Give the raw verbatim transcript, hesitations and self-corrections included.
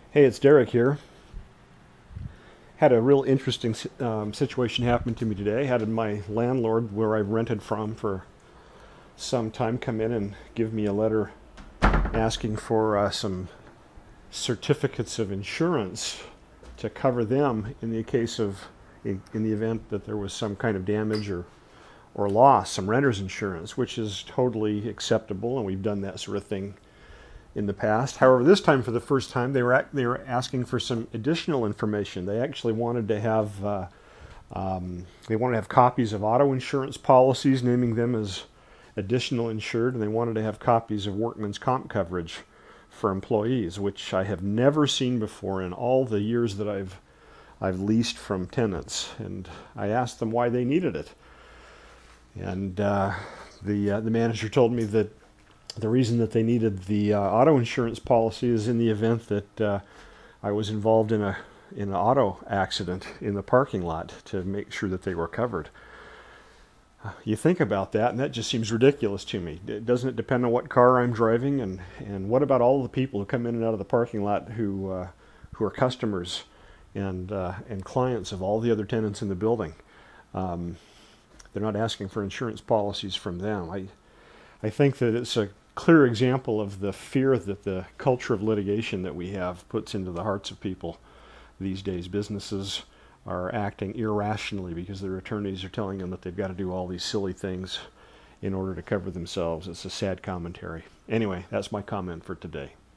Hey, it's Derek here. Had a real interesting um, situation happen to me today. Had my landlord, where I've rented from for some time, come in and give me a letter asking for uh, some certificates of insurance to cover them in the case of, in, in the event that there was some kind of damage or or loss, some renter's insurance, which is totally acceptable, and we've done that sort of thing in the past. However, this time, for the first time, they were they were asking for some additional information. They actually wanted to have uh, um, they wanted to have copies of auto insurance policies, naming them as additional insured, and they wanted to have copies of workman's comp coverage for employees, which I have never seen before in all the years that I've I've leased from tenants. And I asked them why they needed it, and uh, the uh, the manager told me that the reason that they needed the uh, auto insurance policy is in the event that uh, I was involved in a in an auto accident in the parking lot, to make sure that they were covered. You think about that, and that just seems ridiculous to me. Doesn't it depend on what car I'm driving, and and what about all the people who come in and out of the parking lot who uh, who are customers and uh, and clients of all the other tenants in the building? Um, they're not asking for insurance policies from them. I I think that it's a clear example of the fear that the culture of litigation that we have puts into the hearts of people these days. Businesses are acting irrationally because their attorneys are telling them that they've got to do all these silly things in order to cover themselves. It's a sad commentary. Anyway, that's my comment for today.